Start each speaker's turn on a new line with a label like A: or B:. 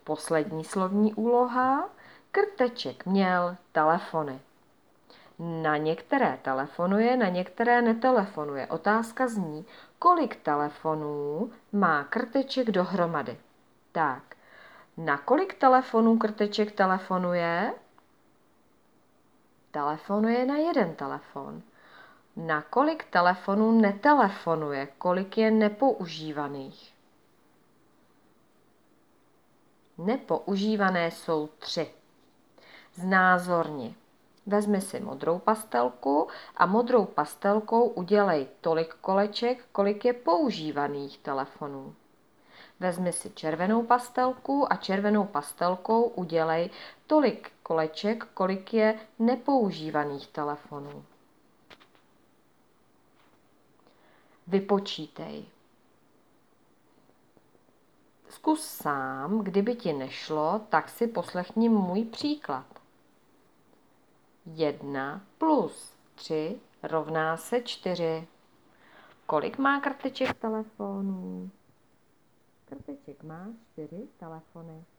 A: Poslední slovní úloha. Krteček měl telefony. Na některé telefonuje, na některé netelefonuje. Otázka zní, kolik telefonů má Krteček dohromady. Tak, na kolik telefonů Krteček telefonuje? Telefonuje na jeden telefon. Na kolik telefonů netelefonuje? Kolik je nepoužívaných? Nepoužívané jsou 3. Znázorni. Vezmi si modrou pastelku a modrou pastelkou udělej tolik koleček, kolik je používaných telefonů. Vezmi si červenou pastelku a červenou pastelkou udělej tolik koleček, kolik je nepoužívaných telefonů. Vypočítej. Zkus sám, kdyby ti nešlo, tak si poslechni můj příklad. 1 plus 3 rovná se 4. Kolik má Krteček telefonů? Krteček má 4 telefony.